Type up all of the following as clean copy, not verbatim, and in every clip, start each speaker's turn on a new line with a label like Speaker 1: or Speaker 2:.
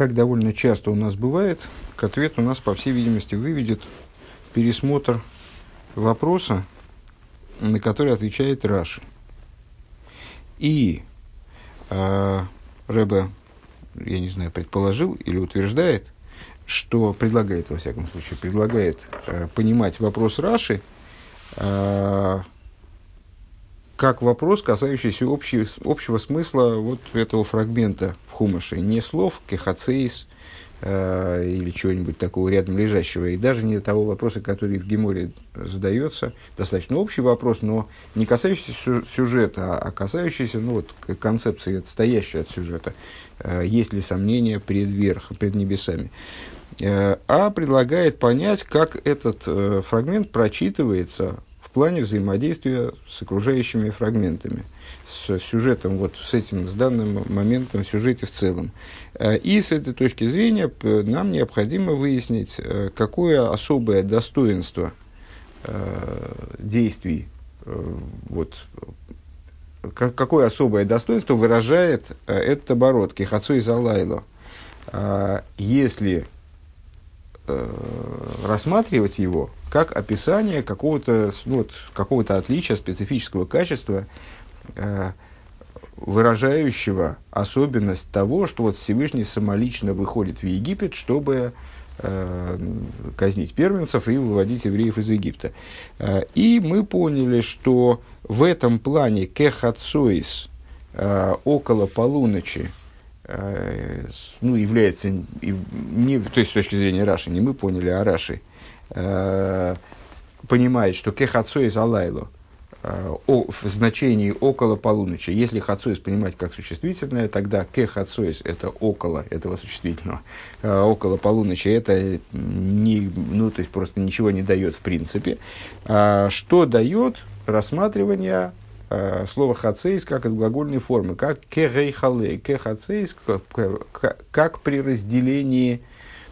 Speaker 1: как довольно часто у нас бывает, к ответу нас, по всей видимости, выведет пересмотр вопроса, на который отвечает Раши. И Ребе, я не знаю, предположил или утверждает, что предлагает, во всяком случае, предлагает понимать вопрос Раши как вопрос, касающийся общего смысла вот этого фрагмента в Хумаше. Не слов кехацейс или чего-нибудь такого рядом лежащего, и даже не того вопроса, который в Геморе задается, достаточно общий вопрос, но не касающийся сюжета, а касающийся концепции, отстоящей от сюжета. Есть ли сомнения пред небесами? А предлагает понять, как этот фрагмент прочитывается в плане взаимодействия с окружающими фрагментами, с сюжетом, с данным моментом в сюжете в целом. И с этой точки зрения нам необходимо выяснить, какое особое достоинство действий, какое особое достоинство выражает этот оборот «кехацой залайло». Если рассматривать его как описание какого-то отличия, специфического качества, выражающего особенность того, что Всевышний самолично выходит в Египет, чтобы казнить первенцев и выводить евреев из Египта. И мы поняли, что в этом плане кехацоис около полуночи является, то есть с точки зрения Раши, не мы поняли, а Раши понимает, что кехацоис алайло в значении около полуночи. Если хацоис понимать как существительное, тогда кехацоис это около этого существительного, около полуночи это то есть просто ничего не дает в принципе. Что дает рассматривание слово хацейс как от глагольной формы, как кегейхалей, кехацейс, как при разделении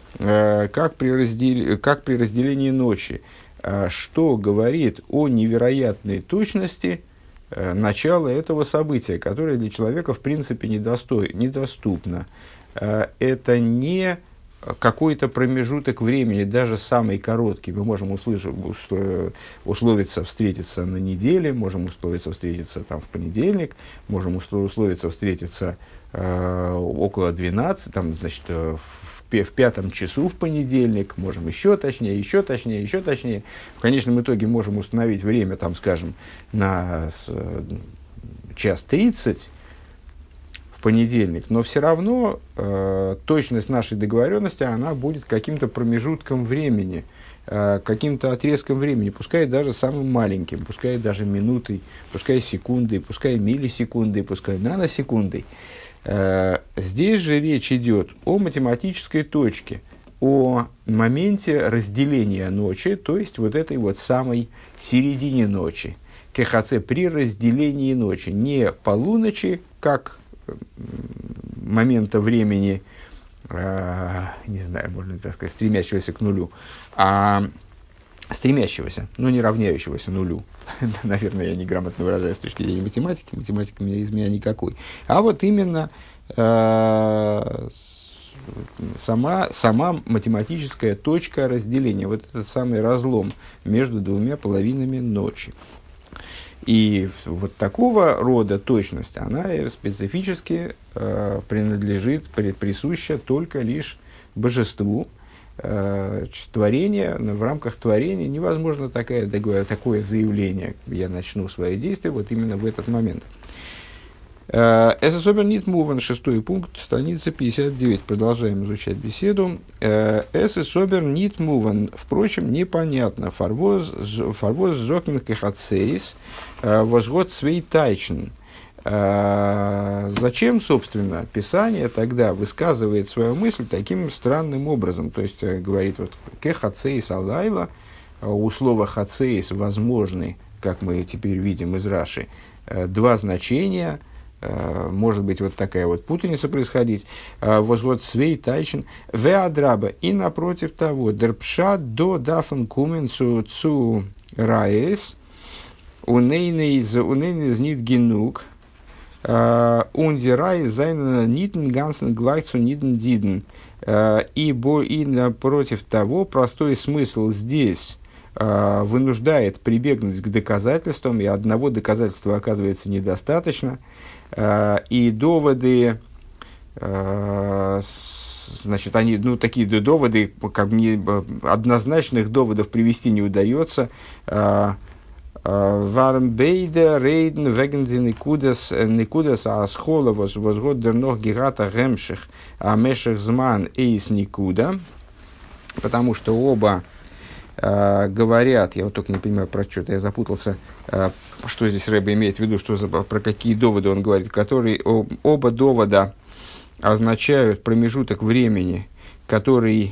Speaker 1: ночи, что говорит о невероятной точности начала этого события, которое для человека в принципе недоступно. Это не какой-то промежуток времени, даже самый короткий. Мы можем условиться встретиться на неделе, можем условиться встретиться в понедельник, можем условиться встретиться около 12, в 5 часу в понедельник, можем еще точнее. В конечном итоге можем установить время, на 1:30 в понедельник, но все равно точность нашей договоренности, она будет каким-то промежутком времени, каким-то отрезком времени, пускай даже самым маленьким, пускай даже минутой, пускай секундой, пускай миллисекундой, пускай наносекундой. Здесь же речь идет о математической точке, о моменте разделения ночи, то есть этой самой середине ночи. Кехаце при разделении ночи, не полуночи, как момента времени, не знаю, можно так сказать, стремящегося к нулю, а стремящегося, но не равняющегося нулю. Наверное, я неграмотно выражаюсь с точки зрения математики. Математика из меня никакой. А именно сама математическая точка разделения, этот самый разлом между двумя половинами ночи. И такого рода точность, она специфически присуща только лишь божеству. Творение, в рамках творения невозможно такое заявление. Я начну свои действия именно в этот момент. Es ist aber nicht movен, 6 пункт, страница 59. Продолжаем изучать беседу. Es ist aber nicht movен, впрочем, непонятно. Фарвоз зокнен кехацейс, возгод свей тайчен. Зачем, собственно, Писание тогда высказывает свою мысль таким странным образом? То есть, говорит, кехацейс алайла, у слова хацейс возможны, как мы теперь видим из Раши, два значения. Может быть, такая путаница происходить. Возгод свей тайчен веадраба. И напротив того, дерпша до дафен кумен цу раес унейнез нит генуг. Ундирай зайнен нитен гансен глайцу нитен диден. И напротив того, простой смысл здесь вынуждает прибегнуть к доказательствам, и одного доказательства оказывается недостаточно, и доводы, значит, они, ну, такие доводы, как бы однозначных доводов привести не удается. Вармбейде рейден вегензи никудас асхола возгод дернох гигата гемших амеших зман эйс никуда, потому что оба говорят, я вот только не понимаю про что-то, я запутался, что здесь Рэбе имеет в виду, про какие доводы он говорит, которые оба довода означают промежуток времени, который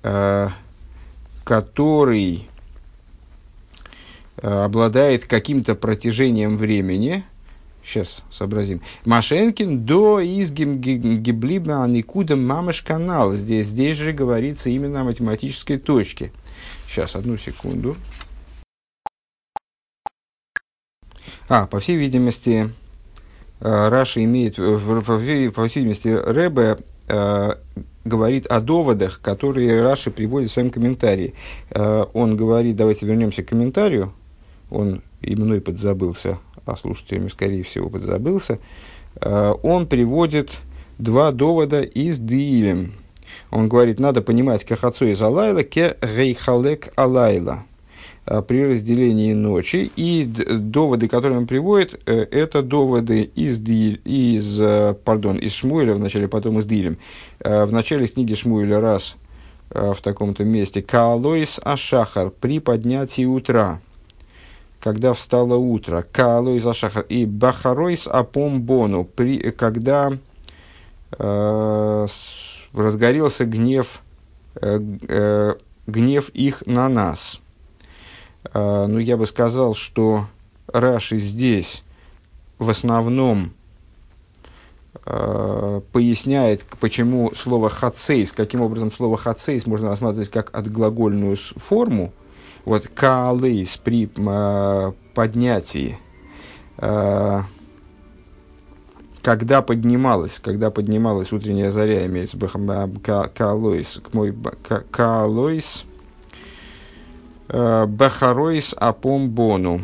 Speaker 1: обладает каким-то протяжением времени. Сейчас сообразим. Машенкин до изгим гиблиба никудам мамыш канал. Здесь же говорится именно о математической точке. Сейчас, одну секунду. По всей видимости, Раши имеет, по всей видимости, Ребе говорит о доводах, которые Раши приводит в своем комментарии. Он говорит, давайте вернемся к комментарию. Он и мной подзабылся, а слушателями, скорее всего, подзабылся. Он приводит два довода из Диилем. Он говорит, надо понимать кахацо из Алайла ке рейхалек Алайла при разделении ночи. И доводы, которые он приводит, это доводы из Шмуэля вначале, потом из Диилем. В начале книги Шмуэля раз в таком-то месте Каалойс Ашахар при поднятии утра. Когда встало утро, Каалойс Ашахар, и Бахаройс Апомбону, когда разгорелся гнев их на нас. Ну, я бы сказал, что Раши здесь в основном поясняет, почему слово «хацейс», каким образом слово «хацейс» можно рассматривать как отглагольную форму. Вот «каалейс» при поднятии, когда поднималась утренняя заря, имеется в виду «каалойс», «бахаройс апомбону»,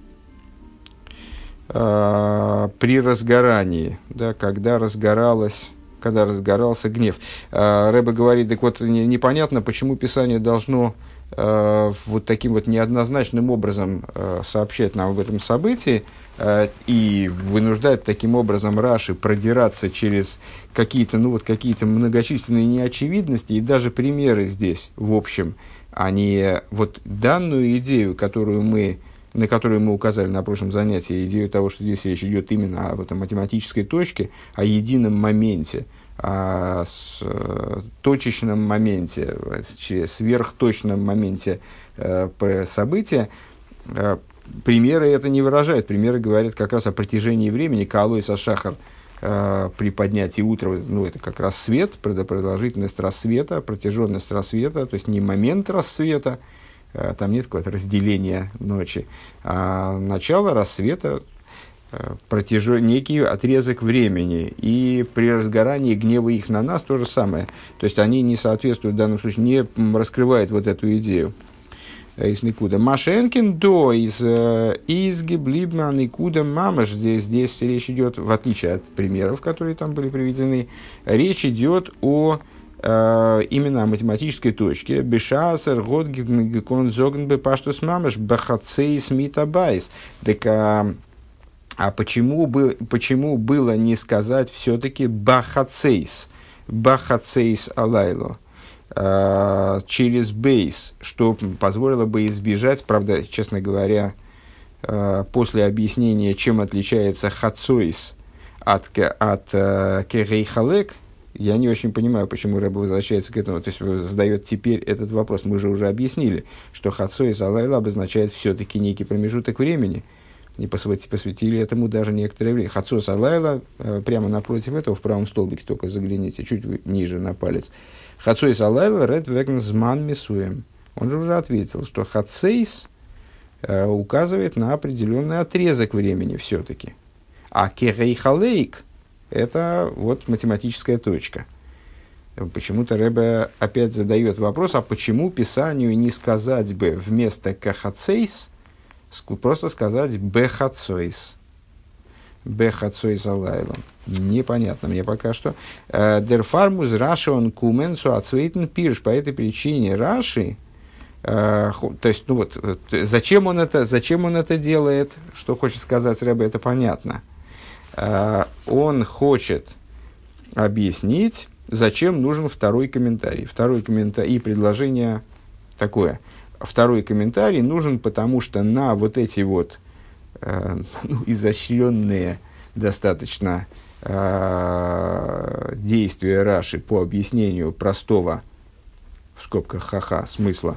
Speaker 1: при разгорании, да, когда разгорался гнев. Рэбе говорит, так вот, непонятно, почему Писание должно вот таким вот неоднозначным образом сообщать нам об этом событии и вынуждать таким образом Раши продираться через какие-то многочисленные неочевидности и даже примеры здесь, в общем, они вот данную идею, на которую мы указали на прошлом занятии, идею того, что здесь речь идет именно об этом математической точке, о едином моменте, о точечном моменте, сверхточном моменте события, примеры это не выражают. Примеры говорят как раз о протяжении времени. Каалойс Ашахар при поднятии утра, ну, это как раз свет, продолжительность рассвета, протяженность рассвета, то есть не момент рассвета, там нет какого-то разделения ночи, а начало рассвета, некий отрезок времени. И при разгорании гнева их на нас то же самое. То есть они не соответствуют в данном случае, не раскрывают вот эту идею. Из никуда. Машенкин до из гиблибма никуда мамаш. Здесь речь идет, в отличие от примеров, которые там были приведены, речь идет о именно о математической точке. Бешасер год гикон зоген бы паштус мамаш бахацейс митабайс. Так почему было не сказать все-таки бахацейс алайло через бейс, что позволило бы избежать, правда, честно говоря, после объяснения, чем отличается хацойс от керейхалек, я не очень понимаю, почему Рэбе возвращается к этому, то есть задает теперь этот вопрос. Мы же уже объяснили, что хацойс алайла обозначает все-таки некий промежуток времени, и посвятили этому даже некоторое время. Хацойс алайла, прямо напротив этого, в правом столбике, только загляните, чуть ниже на палец. Хацойс алайла ред вегн зман мисуем. Он же уже ответил, что хацейс указывает на определенный отрезок времени все-таки. А керейхалейк – это вот математическая точка. Почему-то Ребе опять задает вопрос, а почему Писанию не сказать бы вместо кахацейс, просто сказать бехацойс. Бехацойс алайлом. Непонятно мне пока что. Дерфармус Раши он куменцу ацвейтен пирш. По этой причине Раши, то есть, ну вот, зачем он это делает, что хочет сказать Ребе, это понятно. Он хочет объяснить, зачем нужен второй комментарий. Второй комментарий и предложение такое. Второй комментарий нужен, потому что на вот эти вот изощренные достаточно действия Раши по объяснению простого, в скобках ха-ха, смысла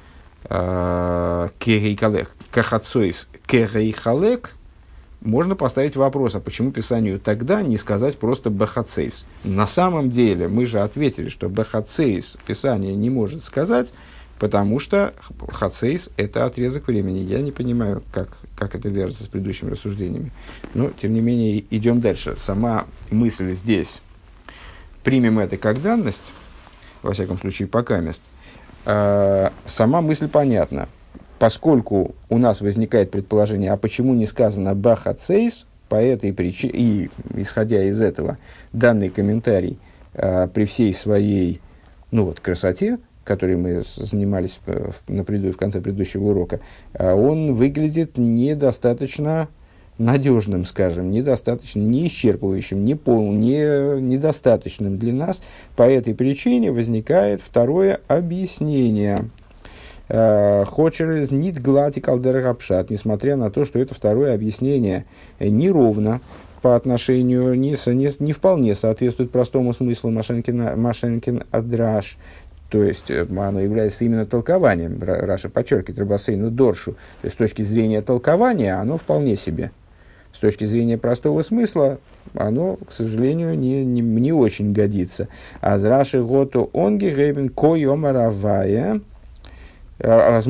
Speaker 1: кахацойс керейхалек, можно поставить вопрос, а почему Писанию тогда не сказать просто бахацейс? На самом деле, мы же ответили, что бахацейс Писание не может сказать, потому что хацейс – это отрезок времени. Я не понимаю, как это вяжется с предыдущими рассуждениями. Но, тем не менее, идем дальше. Сама мысль здесь. Примем это как данность, во всяком случае, покамест. Сама мысль понятна. Поскольку у нас возникает предположение, а почему не сказано бахацейс, по этой причине, и исходя из этого, данный комментарий при всей своей красоте, которой мы занимались в конце предыдущего урока, он выглядит недостаточно надежным, скажем, недостаточно, не исчерпывающим, не полным, недостаточным для нас. По этой причине возникает второе объяснение. Хочерез нит глади калдерагапшат, несмотря на то, что это второе объяснение неровно по отношению, не вполне соответствует простому смыслу Машенкин Адраш, то есть оно является именно толкованием, Раша подчеркивает Рабасейну Доршу, то есть с точки зрения толкования оно вполне себе, с точки зрения простого смысла оно, к сожалению, не очень годится. А с Раши Готу Онги Гейбен Койомаравая, что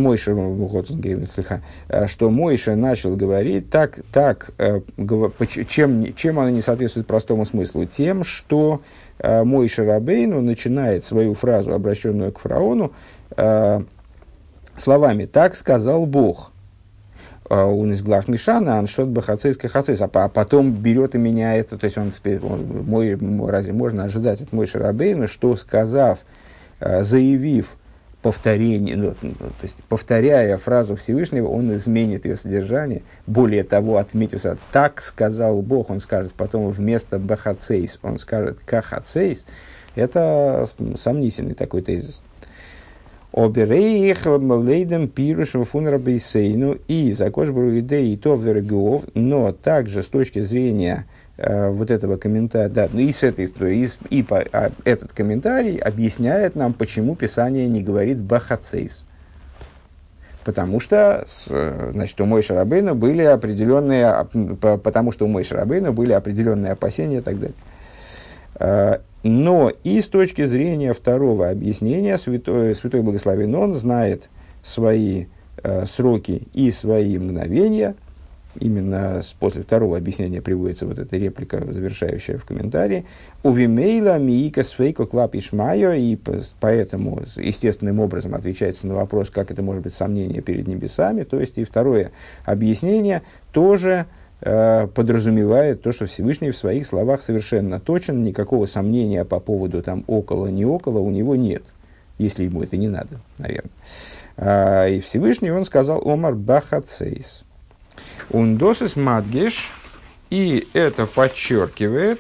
Speaker 1: Мойша начал говорить чем оно не соответствует простому смыслу? Тем, что Мойша Рабейну начинает свою фразу, обращенную к фараону, словами «так сказал Бог». Он из глав Мишана, аншот бахацейс кахацейс, а потом берет и меняет, то есть разве можно ожидать от Мойша Рабейну, что сказав, заявив, повторение, то есть повторяя фразу Всевышнего, он изменит ее содержание. Более того, отметился, так сказал Бог, он скажет потом вместо бахацейс, он скажет кахацейс. Это сомнительный такой тезис. Оберейх лейдем пирушем фунрабейсейну и закошбру идеи то вергуов, но также с точки зрения вот этого комментария, да, этот комментарий объясняет нам, почему Писание не говорит бахацейс. Потому что, значит, у Мойши Рабейну были определенные опасения и так далее. Но и с точки зрения второго объяснения, Святой Благословен Он знает свои сроки и свои мгновения. Именно после второго объяснения приводится вот эта реплика, завершающая в комментарии. «Увимейла миика свейко клапишмайо», и поэтому естественным образом отвечается на вопрос, как это может быть сомнение перед небесами. То есть и второе объяснение тоже подразумевает то, что Всевышний в своих словах совершенно точен, никакого сомнения по поводу там около, не около у него нет, если ему это не надо, наверное. И Всевышний он сказал «Омар бахацейс». Ундосис мадгеш, и это подчеркивает,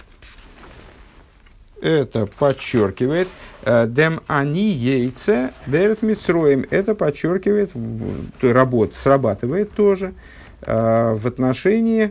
Speaker 1: дем они яйца берет мицроем, это подчеркивает, срабатывает тоже в отношении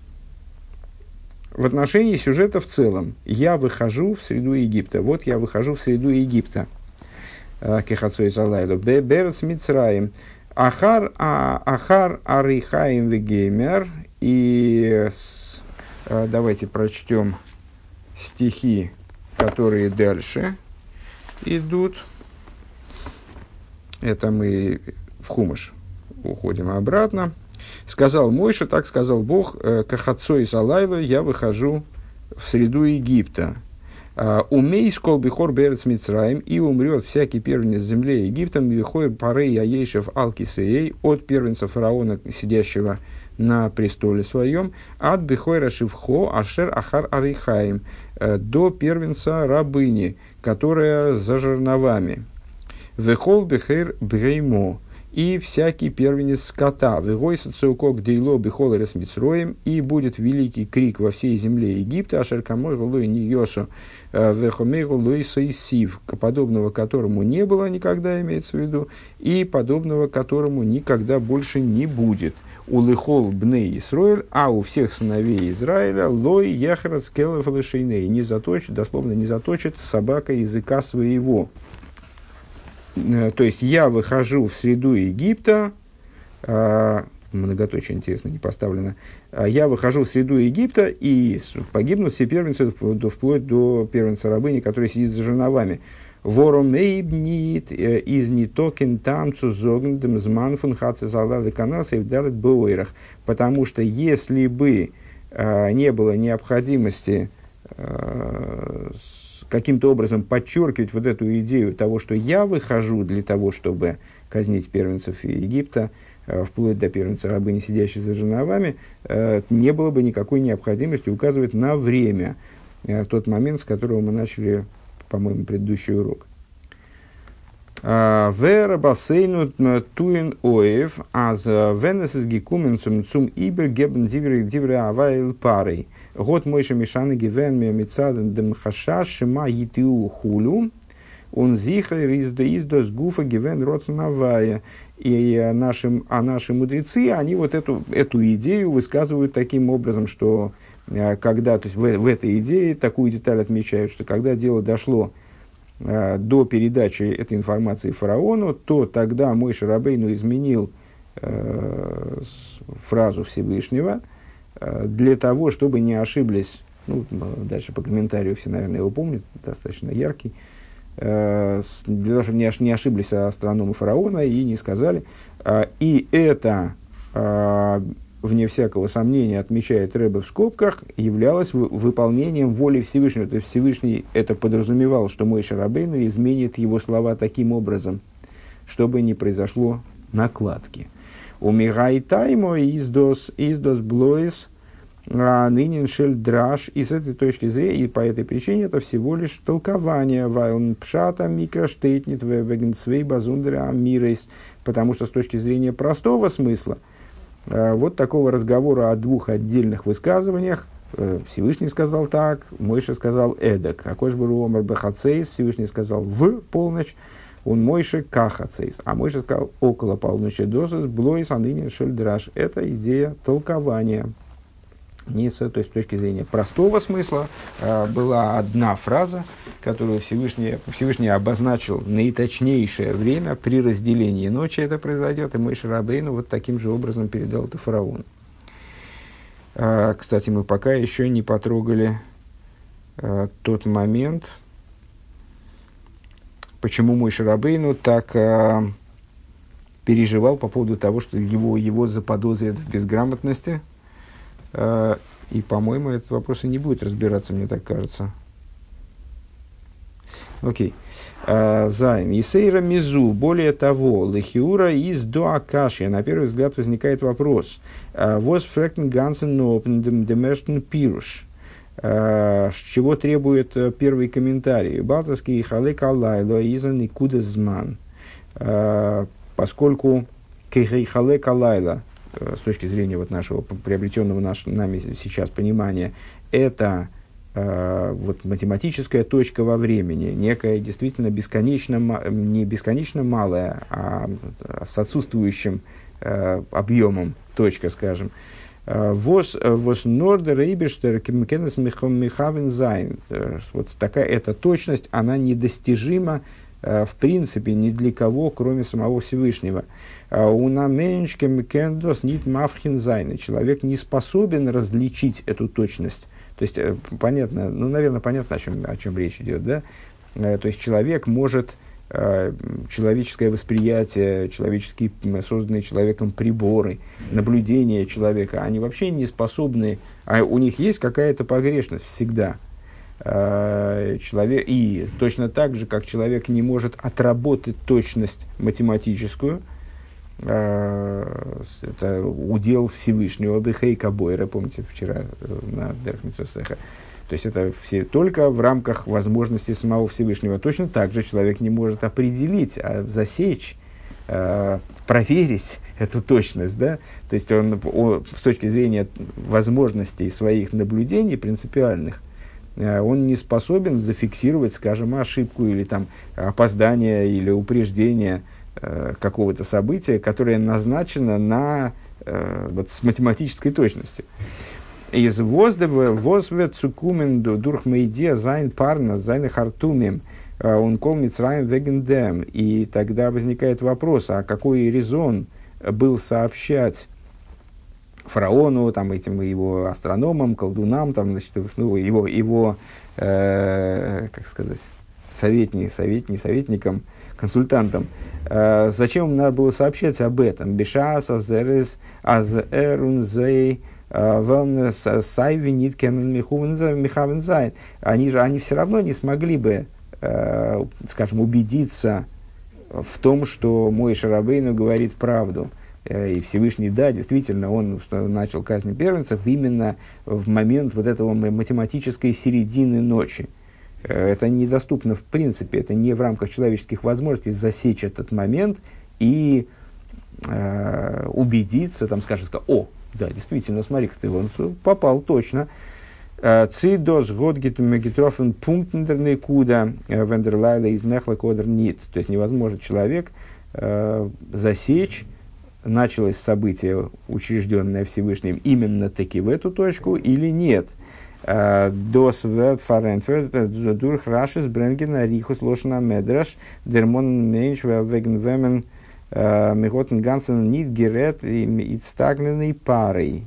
Speaker 1: сюжета в целом. Я выхожу в среду Египта. Вот я выхожу в среду Египта. Кехацой залайло. Берет мицраем. Ахар арихаим вегеймер. И давайте прочтем стихи, которые дальше идут. Это мы в Хумаш уходим обратно. Сказал Мойше, так сказал Бог, кахацой салайло, я выхожу в среду Египта. Умей скол бихор берец Мицраим, и умрет всякий первенец земли Египтом, бихор парей яешев алкисеей, от первенца фараона, сидящего на престоле своем, от бихойра шивхо ашер ахар арихаим, до первенца рабыни, которая за жерновами. Вехол бихер бреймо, и всякий первенец скота, вегойса цеукок дейло бихол ресмицроем, и будет великий крик во всей земле Египта, ашер камой голой ньосу, вехомей голой сойсив, подобного которому не было никогда, имеется в виду, и подобного которому никогда больше не будет. У лыхол бней Исроэль, а у всех сыновей Израиля лой яхрат скелев лышейней, не заточит, дословно не заточит собака языка своего. То есть я выхожу в среду Египта, многоточие, интересно, не поставлено, я выхожу в среду Египта, и погибнут все первенцы, вплоть до первенца рабыни, который сидит за жерновами. Вором эйбнит из нитокен тамцу зогндем зманфун хацезалады канаса и вдалит бауэрах. Потому что если бы не было необходимости каким-то образом подчеркивать вот эту идею того, что я выхожу для того, чтобы казнить первенцев Египта, вплоть до первенца рабыни, сидящей за жерновами, не было бы никакой необходимости указывать на время, тот момент, с которого мы начали, по-моему, предыдущий урок. Вера бассейну туин оев, аз венесес гекумен цум ибер гебн дивре авайл парой. Год мойша мишаны гивен мецаден дем хаша шима йитиу хулю, он зихар издос гуфа гивен роцнавая. И наши мудрецы, они вот эту идею высказывают таким образом, что когда, то есть в этой идее такую деталь отмечают, что когда дело дошло до передачи этой информации фараону, то тогда Мойше Рабейну изменил фразу Всевышнего для того, чтобы не ошиблись, ну, дальше по комментарию все, наверное, его помнят, достаточно яркий, для того, чтобы не ошиблись астрономы фараона и не сказали. И это, вне всякого сомнения, отмечает Ребе в скобках, являлось выполнением воли Всевышнего. То есть Всевышний это подразумевал, что Мойше Рабейну изменит его слова таким образом, чтобы не произошло накладки. Умирай таймо издос блоис нынен шель драж. И с этой точки зрения, и по этой причине, это всего лишь толкование вайлн пшата микроштейтнит вегенцвей базундера мирейс. Потому что с точки зрения простого смысла, вот такого разговора о двух отдельных высказываниях, Всевышний сказал так, Мойше сказал эдак, акош бару омар бехацейс, Всевышний сказал в полночь, он Мойше кахацейс, а Мойше сказал около полночи досыс, блойс анынин шель драж. Это идея толкования. То есть, с точки зрения простого смысла, была одна фраза, которую Всевышний обозначил наиточнейшее время при разделении ночи это произойдет, и Мойше Рабейну вот таким же образом передал это фараону. Кстати, мы пока еще не потрогали тот момент, почему Мойше Рабейну так переживал по поводу того, что его заподозрят в безграмотности. И, по-моему, этот вопрос и не будет разбираться, мне так кажется. Окей. Зайн. Исейра мизу. Более того, лехиура из до акашия. На первый взгляд возникает вопрос. Воз фректен гансен нопен демештен пируш. Чего требует первый комментарий? Балтовский халек алайло изан и кудезман. Поскольку халек алайла, с точки зрения вот нашего приобретенного нами сейчас понимания, это вот математическая точка во времени, некая действительно не бесконечно малая, а с отсутствующим объемом точка, скажем. Вот такая эта точность, она недостижима в принципе ни для кого, кроме самого Всевышнего. Человек не способен различить эту точность. То есть, понятно, наверное, понятно, о чем речь идет, да? То есть, человек может человеческое восприятие, человеческие, созданные человеком приборы, наблюдение человека, они вообще не способны, а у них есть какая-то погрешность всегда. Человек, и точно так же, как человек не может отработать точность математическую, это удел Всевышнего, Бехейка Бойра, помните, вчера на Дерхмитсвесеха. То есть это все только в рамках возможностей самого Всевышнего. Точно так же человек не может определить, засечь, проверить эту точность. Да? То есть он с точки зрения возможностей своих наблюдений принципиальных, он не способен зафиксировать, скажем, ошибку или там, опоздание или упреждение какого-то события, которое назначено вот, с математической точностью. Из возвет цукумен дурхмейдия зайн парна зайн хартумим он кол мицраим вегендем. И тогда возникает вопрос, а какой резон был сообщать фараону, там, этим его астрономам, колдунам, там, значит, ну, его как сказать, советникам, консультантам, зачем им надо было сообщать об этом? Бешас азерес азерунзей сайви ниткемен михавензайн. Они все равно не смогли бы, скажем, убедиться в том, что Моше Рабейну говорит правду. И Всевышний, да, действительно, он начал казнь первенцев именно в момент вот этого математической середины ночи. Это недоступно в принципе, это не в рамках человеческих возможностей засечь этот момент и убедиться, там, скажем, о, да, действительно, смотри-ка ты, он попал точно. Цидос годгит мегитрофен пунктендерный куда вендерлайла из нехла кодер нит. То есть невозможно человек засечь, началось событие, учрежденное Всевышним, именно таки в эту точку или нет. Дос верт фарентферт дурх рашис бренгена рихус лошна медраш дермон меньш веген вемен меготен гансен нит герет и стагненной парой.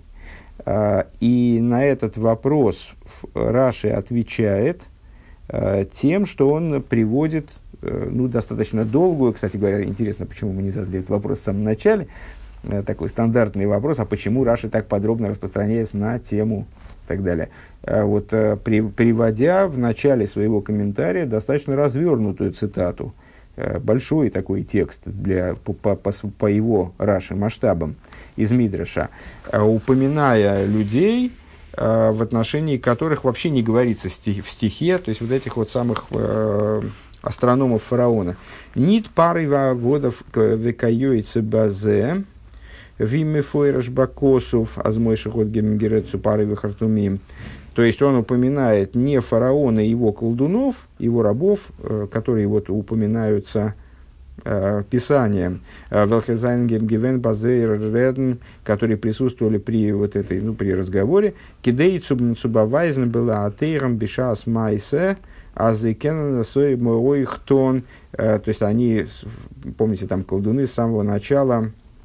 Speaker 1: И на этот вопрос Раши отвечает тем, что он приводит достаточно долгую, кстати говоря, интересно, почему мы не задали этот вопрос в самом начале, такой стандартный вопрос, а почему Раши так подробно распространяется на тему и так далее. Приводя в начале своего комментария достаточно развернутую цитату, большой такой текст по его Раши масштабам из Мидраша, упоминая людей, в отношении которых вообще не говорится в стихе, то есть вот этих вот самых астрономов фараона. Нит пары водов векайойцы базе виме фойраш бакосов азмойшихот гемгерецу пары вехартумим. То есть он упоминает не фараона и его колдунов, его рабов, которые вот упоминаются Писанием, которые присутствовали при вот этой, при разговоре. Кидей цубавайзен была атеиром бешас майсе азыкен сой мой хтон. То есть они, помните, там колдуны с самого начала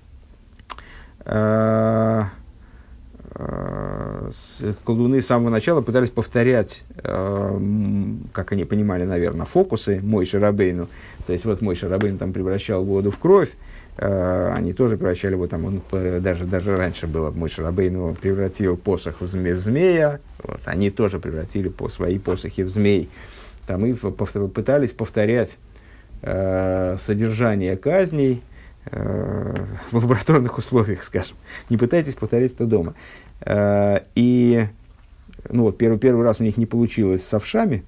Speaker 1: пытались повторять, как они понимали, наверное, фокусы Моше Рабейну. То есть вот Моше Рабейну там превращал воду в кровь, они тоже превращали его там, он даже раньше было, Моше Рабейну превратил посох в змея, вот, они тоже превратили свои посохи в змей. Там и пытались повторять содержание казней в лабораторных условиях, скажем. Не пытайтесь повторять это дома. И первый раз у них не получилось с овшами.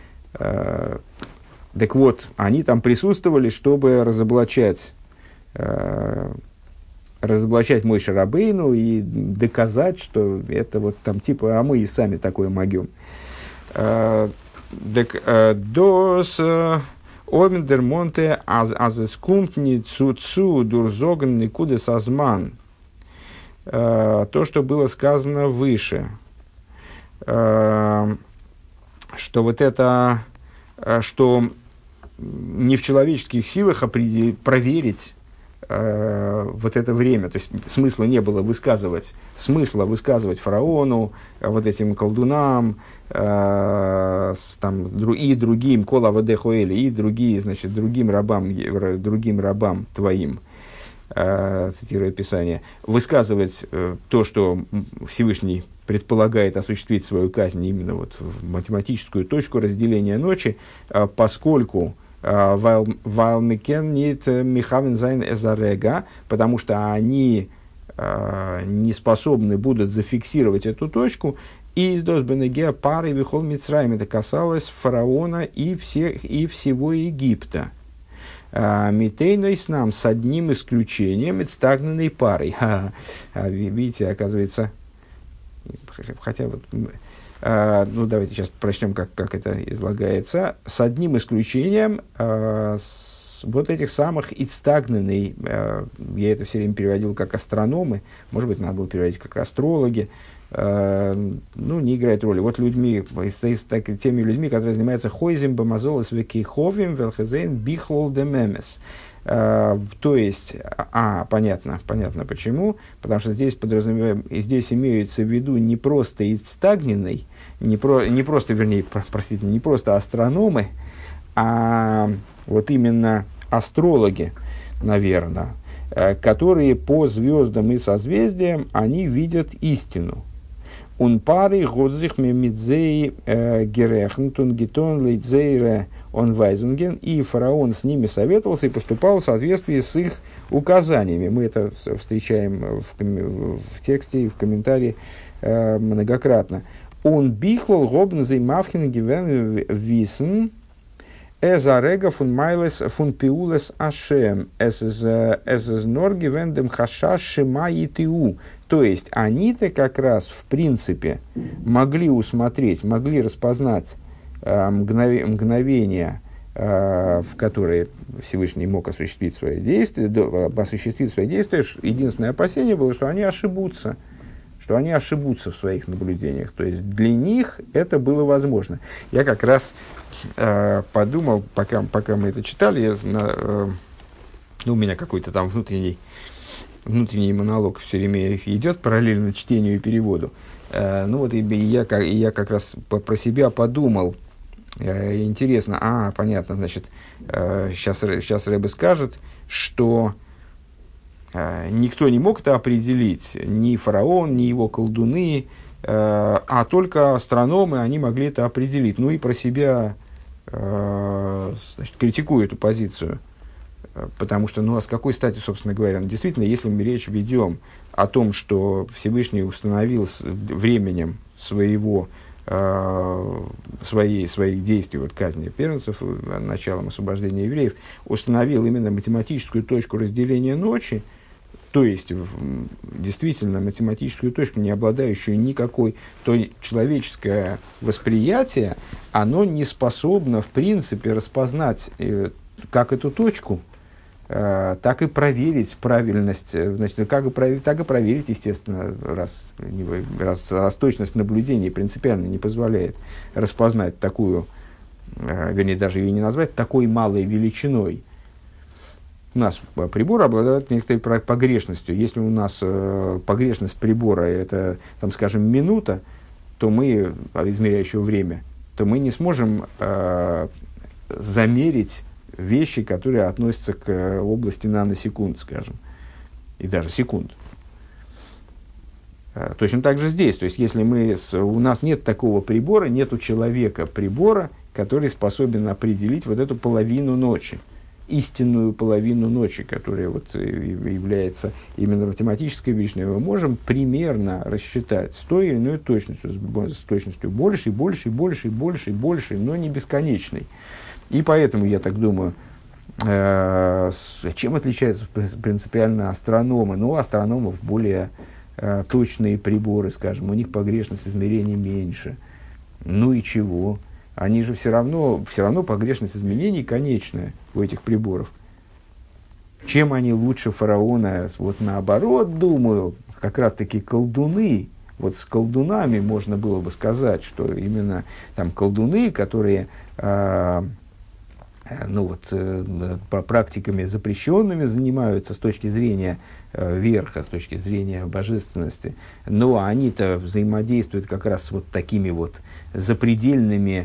Speaker 1: Так вот, они там присутствовали, чтобы разоблачать Моше Рабейну и доказать, что это вот там типа, а мы и сами такое могем. Дос Омендер Монте азескумтни цуцу дурзоган никуде сазман. То, что было сказано выше, что вот это, что не в человеческих силах проверить вот это время, то есть смысла высказывать фараону, вот этим колдунам, и другим, кола вадехуэли, и другие, значит, другим рабам твоим, цитируя Писание, высказывать то, что Всевышний предполагает осуществить свою казнь именно вот в математическую точку разделения ночи, поскольку потому что они не способны будут зафиксировать эту точку. И из Досбенегеа пары Вихол Мицраим, это касалось фараона и всего Египта. Митейной с нам с одним исключением, стагнанной парой. Видите, оказывается, хотя вот... ну, давайте сейчас прочтем, как это излагается. С одним исключением вот этих самых ицтагненный, я это все время переводил как астрономы, может быть, надо было переводить как астрологи, ну, не играет роли. Вот теми людьми, которые занимаются хойзем, бамазолос, векейховим, велхезейн, бихлол демемес. То есть, понятно почему, потому что здесь имеются в виду не просто ицтагненный, не просто астрономы, а вот именно астрологи, наверное, которые по звездам и созвездиям они видят истину. Он пары годзих мемидзей герехнтун гитон лейдзейре он вайзунген, и фараон с ними советовался и поступал в соответствии с их указаниями. Мы это встречаем в тексте и в комментарии многократно. Он бихлол гобнзей мавхин гивен висен эзарега фун майлес фун пиулес ашем эз норги вендем хашаш шима итиу. То есть, они-то как раз, в принципе, могли усмотреть, могли распознать мгновения, в которые Всевышний мог осуществить свои действия. Единственное опасение было, что они ошибутся в своих наблюдениях. То есть, для них это было возможно. Я как раз подумал, пока мы это читали, у меня какой-то там внутренний монолог все время идет параллельно чтению и переводу. Я как раз про себя подумал. Интересно, понятно, значит, сейчас Рэбе скажет, что никто не мог это определить, ни фараон, ни его колдуны, а только астрономы, они могли это определить. Ну и про себя, значит, критикую эту позицию. Потому что, а с какой стати, собственно говоря, действительно, если мы речь ведем о том, что Всевышний установил временем своих действий, вот казни первенцев, началом освобождения евреев, установил именно математическую точку разделения ночи, то есть действительно математическую точку, не обладающую никакой, то человеческое восприятие, оно не способно, в принципе, распознать как эту точку, так и проверить правильность, значит, так и проверить, естественно, раз точность наблюдения принципиально не позволяет распознать такую, вернее, даже ее не назвать такой малой величиной. У нас прибор обладает некоторой погрешностью. Если у нас погрешность прибора это, там, скажем, минута, то мы, измеряющего время, то мы не сможем замерить вещи, которые относятся к области наносекунд, скажем, и даже секунд. Точно так же здесь. То есть, если у нас нет такого прибора, нет у человека прибора, который способен определить вот эту половину ночи, истинную половину ночи, которая вот является именно математической величиной, мы можем примерно рассчитать с той или иной точностью, с точностью больше, но не бесконечной. И поэтому, я так думаю, чем отличаются принципиально астрономы? У астрономов более точные приборы, скажем, у них погрешность измерений меньше. Ну и чего? Они же все равно погрешность изменений конечная у этих приборов. Чем они лучше фараона? Вот наоборот, думаю, как раз-таки колдуны. Вот с колдунами можно было бы сказать, что именно там колдуны, которые практиками запрещенными занимаются с точки зрения верха, с точки зрения божественности, но они-то взаимодействуют как раз с вот такими вот запредельными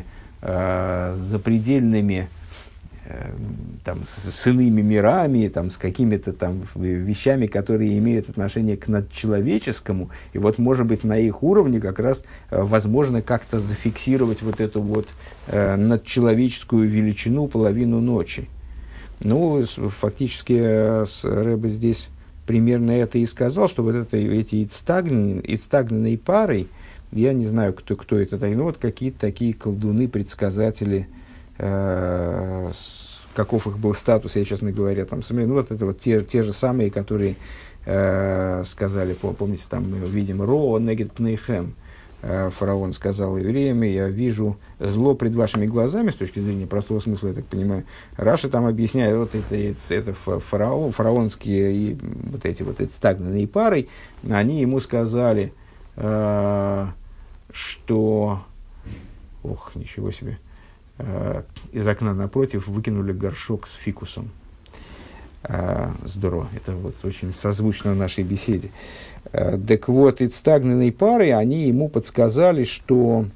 Speaker 1: там, с иными мирами, там, с какими-то там вещами, которые имеют отношение к надчеловеческому. И вот, может быть, на их уровне как раз возможно как-то зафиксировать вот эту вот надчеловеческую величину половину ночи. Ну, фактически Рэбе здесь примерно это и сказал, что вот эти ицтагненные пары, я не знаю, кто это, но вот какие-то такие колдуны, предсказатели, каков их был статус, я, честно говоря, там, вот это вот те же самые, которые сказали, помните, там мы видим Ро негет пнейхем, фараон сказал евреям: я вижу зло пред вашими глазами, с точки зрения простого смысла, я так понимаю. Раша там объясняет, вот это фараонские и вот эти стагнанные пары, они ему сказали, что, ничего себе, из окна напротив выкинули горшок с фикусом. Здорово, это вот очень созвучно нашей беседе. Так вот, и стагнанные пары, они ему подсказали, что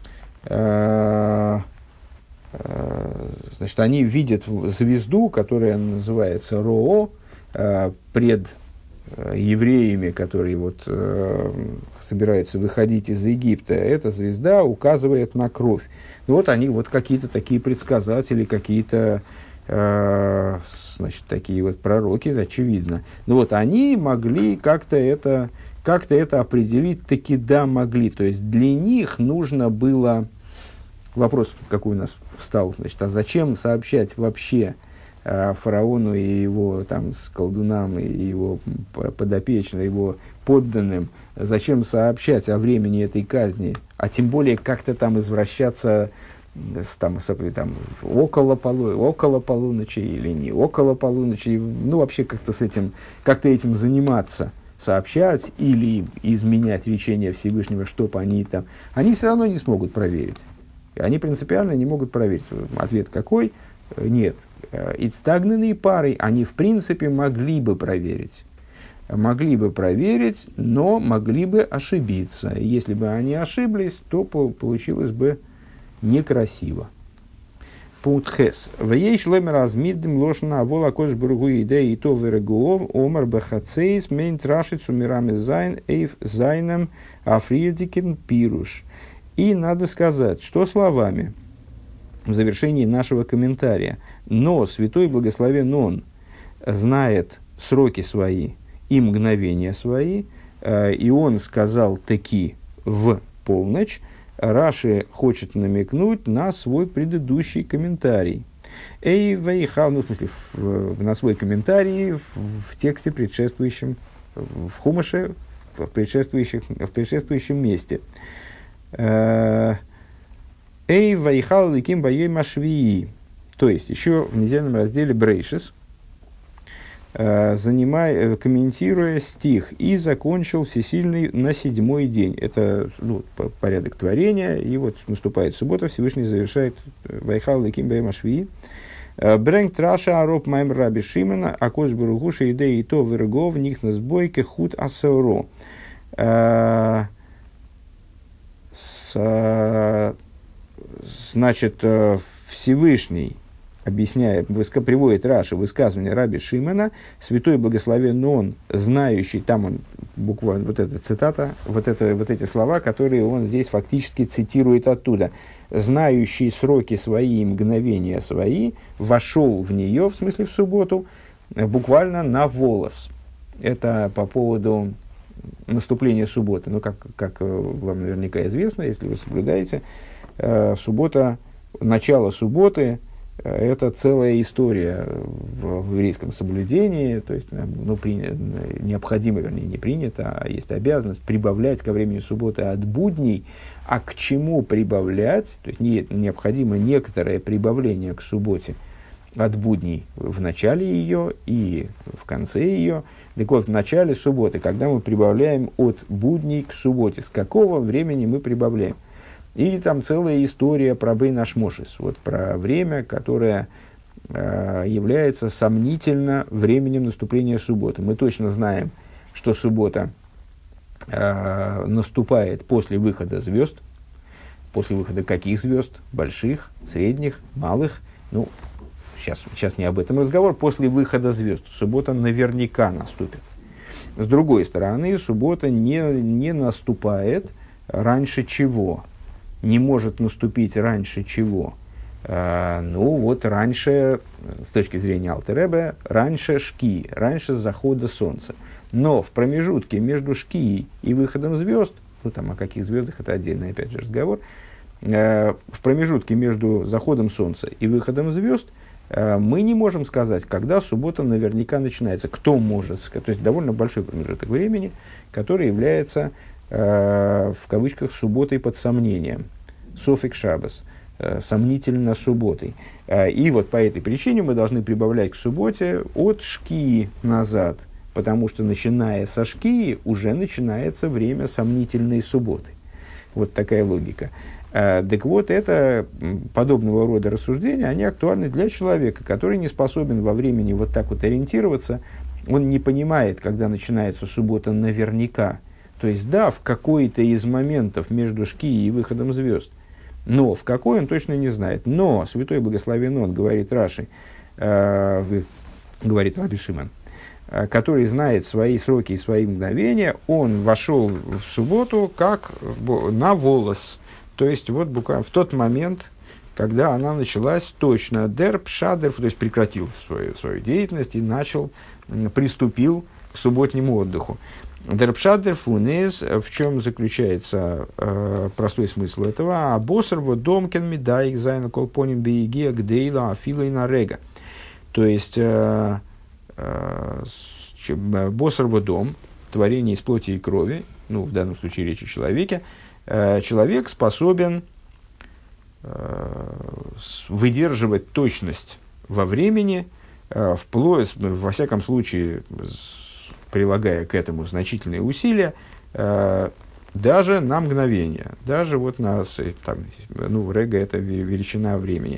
Speaker 1: значит, они видят звезду, которая называется Роо, пред евреями, которые вот собираются выходить из Египта. Эта звезда указывает на кровь. Ну, вот они вот какие-то такие предсказатели, какие-то значит, такие вот пророки, очевидно. Ну вот они могли как-то это определить, таки да, могли. То есть для них нужно было... Вопрос, какой у нас встал, значит, а зачем сообщать вообще фараону и его там с колдунам, и его подопечным, его подданным, зачем сообщать о времени этой казни, а тем более как-то там извращаться там, около полуночи или не около полуночи, ну, вообще как-то этим заниматься, сообщать или изменять речение Всевышнего, чтобы они все равно не смогут проверить. Они принципиально не могут проверить. Ответ какой? Нет. Ицтагненные пары, они в принципе могли бы проверить, но могли бы ошибиться. И если бы они ошиблись, то получилось бы некрасиво. Пункт Хес. Вей шломер азмиддем лошна авола кош бургу идеи и то верегуов омар бахацейс мейн трашит сумирами зайн эйв зайном афридикин пируш. И надо сказать, что словами в завершении нашего комментария: но святой благословен он знает сроки свои и мгновения свои, и он сказал таки в полночь. Раши хочет намекнуть на свой предыдущий комментарий. В смысле, на свой комментарий в тексте предшествующем, в Хумаше, в предшествующем месте. Эй, вайхал ликим баей машвии. То есть, еще в недельном разделе Брейшис, комментируя стих: «И закончил всесильный на 7-й день». Это порядок творения, и вот наступает суббота, Всевышний завершает «Вайхал ликим баей машвии». «Брэнк траша ароп майм раби Шимона, акош баругуши идеи то вергов нихнас бойке худ асеоро». Значит, Всевышний, приводит Раши высказывание раби Шимона: святой благословен он, знающий, там он буквально, вот эта цитата, вот эти слова, которые он здесь фактически цитирует оттуда: знающий сроки свои и мгновения свои, вошел в нее, в смысле в субботу, буквально на волос. Это по поводу наступления субботы. Ну, как вам наверняка известно, если вы соблюдаете, суббота, начало субботы — это целая история в еврейском соблюдении. То есть, необходимо, вернее, не принято, а есть обязанность прибавлять ко времени субботы от будней. А к чему прибавлять? То есть, необходимо некоторое прибавление к субботе от будней в начале ее и в конце ее. Так вот, в начале субботы, когда мы прибавляем от будней к субботе, с какого времени мы прибавляем? И там целая история про Бейн Ашмошис, вот про время, которое является сомнительно временем наступления субботы. Мы точно знаем, что суббота наступает после выхода звезд. После выхода каких звезд? Больших, средних, малых? Ну, сейчас не об этом разговор. После выхода звезд суббота наверняка наступит. С другой стороны, суббота не наступает раньше чего? Не может наступить раньше чего? Раньше, с точки зрения Алтер Ребе, раньше шки, раньше захода солнца. Но в промежутке между шки и выходом звезд, о каких звездах, это отдельный, опять же, разговор, в промежутке между заходом солнца и выходом звезд мы не можем сказать, когда суббота наверняка начинается. Кто может сказать? То есть довольно большой промежуток времени, который является, в кавычках, субботой под сомнением. Софик шаббос. Сомнительно субботой. И вот по этой причине мы должны прибавлять к субботе от шки назад, потому что начиная со шки уже начинается время сомнительной субботы. Вот такая логика. Так вот, это подобного рода рассуждения, они актуальны для человека, который не способен во времени вот так вот ориентироваться. Он не понимает, когда начинается суббота наверняка. То есть, да, в какой-то из моментов между шки и выходом звезд. Но в какой он точно не знает. Но святой благословен он, говорит Раши, говорит Раби Шимон, который знает свои сроки и свои мгновения, он вошел в субботу как на волос. То есть, вот буквально в тот момент, когда она началась точно, дерп, шадер, то есть прекратил свою деятельность и приступил к субботнему отдыху. Дерпшадер фунез, в чем заключается простой смысл этого? А босер вот домкен медаик зайна колпоним бейгия гдейла афила и нарега. То есть босер вот дом, творение из плоти и крови, в данном случае речь о человеке, человек способен выдерживать точность во времени, во всяком случае, прилагая к этому значительные усилия, даже на мгновение, даже вот рега – это величина времени,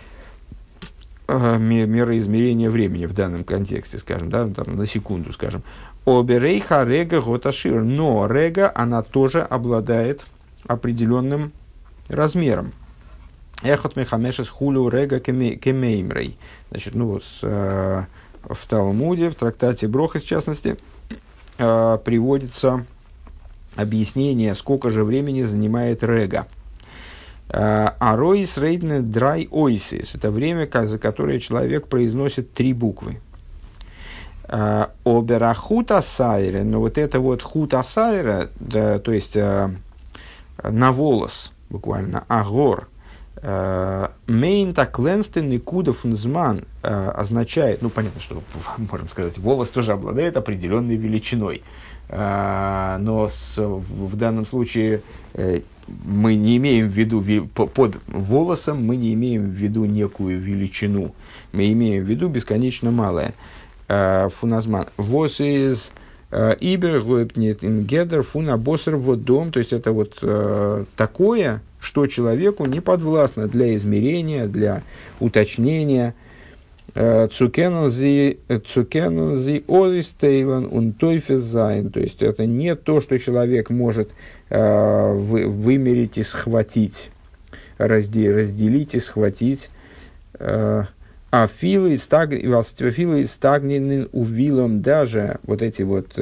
Speaker 1: мера измерения времени в данном контексте, скажем, на секунду, скажем. Оберейха рега готашир, но рега, она тоже обладает определенным размером. Эхот мехамешес хулю рега кемеймрей. Значит, в Талмуде, в трактате Брохос, в частности, приводится объяснение, сколько же времени занимает рега. Аройс рейдне драй ойсис. Это время, за которое человек произносит 3 буквы. Обера хута сайре. Но вот это вот хута сайре, то есть на волос, буквально, агор. Мейнта кленстен и кудофнзман означает, понятно, что, можем сказать, волос тоже обладает определенной величиной, но в данном случае мы не имеем в виду, под волосом мы не имеем в виду некую величину, мы имеем в виду бесконечно малое. Фуназман. Вос из ибер гедер фуна боссер вот дом, то есть это вот такое, что человеку не подвластно для измерения, для уточнения. Цукенензи озистейлен унтойфезайн. То есть это не то, что человек может вымерить и схватить, разделить и схватить. А филы стагненен увилом, даже вот эти вот,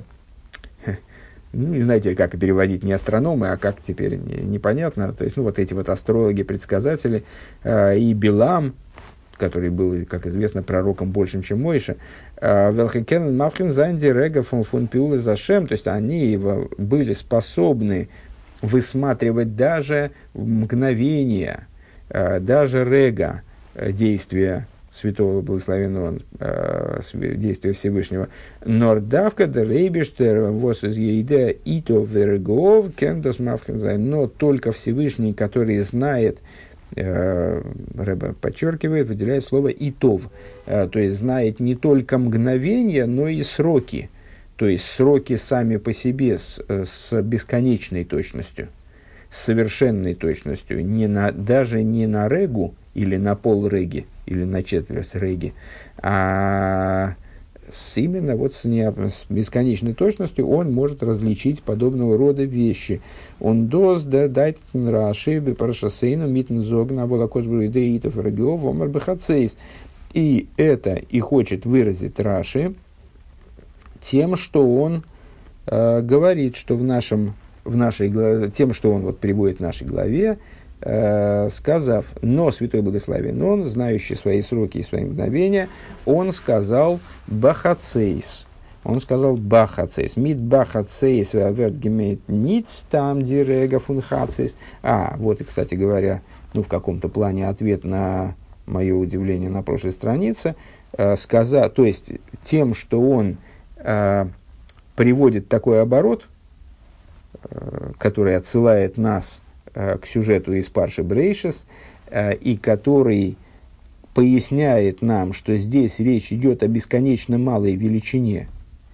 Speaker 1: не знаете, как переводить, не астрономы, а как теперь, непонятно. То есть, вот эти вот астрологи, предсказатели, и Билам, который был, как известно, пророком большим, чем Мойша, Велхекен Мавхин Занди Рега фун Пиулы Зашем, то есть они были способны высматривать даже мгновения, даже Рега, действия святого благословенного, действия Всевышнего. Нордавка да рейбиштер вос из ейде ито вергов кендос мавхензайн. Но только Всевышний, который знает, Рэбе подчеркивает, выделяет слово итов, то есть знает не только мгновения, но и сроки. То есть сроки сами по себе с бесконечной точностью, с совершенной точностью, даже не на регу или на пол реги, или на четверть реги, а именно вот с бесконечной точностью он может различить подобного рода вещи. Он доз да дать раши парашасейну митн зогна волокосбру идеитов рагиов омар бехацейс. И это и хочет выразить Раши тем, что он говорит, что тем, что он вот приводит в нашей главе, сказав, но святой благословен он, знающий свои сроки и свои мгновения, он сказал бахацейс. Он сказал бахацейс. Мит бахацейс верт гемейт ниц там дирега фунхацейс. Вот и, кстати говоря, в каком-то плане ответ на мое удивление на прошлой странице, то есть тем, что он приводит такой оборот, который отсылает нас к сюжету из Парши Брейшис, и который поясняет нам, что здесь речь идет о бесконечно малой величине,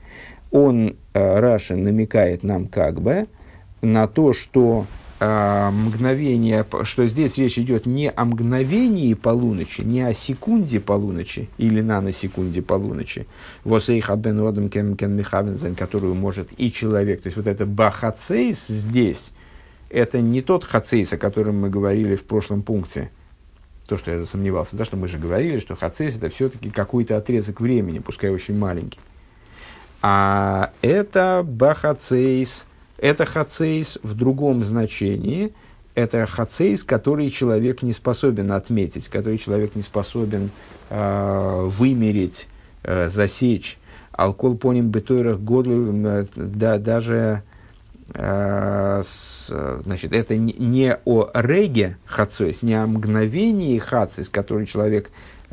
Speaker 1: Раши намекает нам на то, что мгновение, что здесь речь идет не о мгновении полуночи, не о секунде полуночи или наносекунде полуночи, которую может и человек. То есть вот это бахацейс здесь, это не тот хацейс, о котором мы говорили в прошлом пункте. То, что я засомневался, что мы же говорили, что хацейс это все-таки какой-то отрезок времени, пускай очень маленький. А это бахацейс. Это хацейс в другом значении. Это хацейс, который человек не способен отметить, который человек не способен вымерить, засечь. Алкол поним бетойрах годлу, даже это не о реге хацейс, не о мгновении хацейс, который человек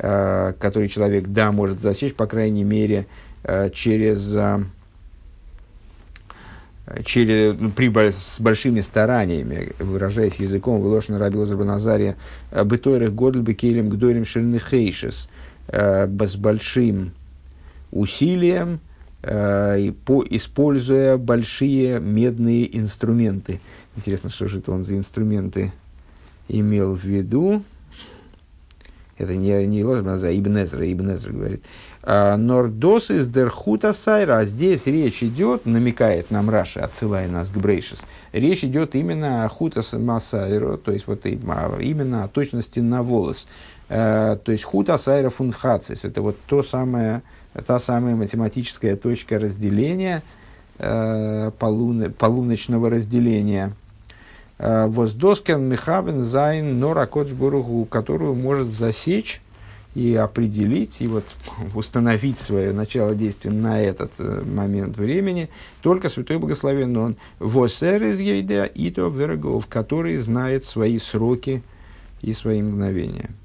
Speaker 1: может засечь, по крайней мере, с большими стараниями, выражаясь языком Велошна Раби Элазар бен Азария, бетойрах годль бекелем гдорим шельнехейшес, с большим усилием, используя большие медные инструменты. Интересно, что же это он за инструменты имел в виду. Это не Элазар бен Азария, Ибн Эзра говорит. Нордос из дерхута сайра. А здесь речь идет, намекает нам Раши, отсылая нас к Брейшис, речь идет именно о хутас масайро, то есть вот именно о точности на волос. То есть хута сайра фунхацис. Это вот та самая математическая точка разделения, полуночного разделения. Воздоскен михавен зайн нора коцбургу, которую может засечь и определить, и вот установить свое начало действия на этот момент времени только Святой Благословен Он, восер из ейда ито вергов, который знает свои сроки и свои мгновения.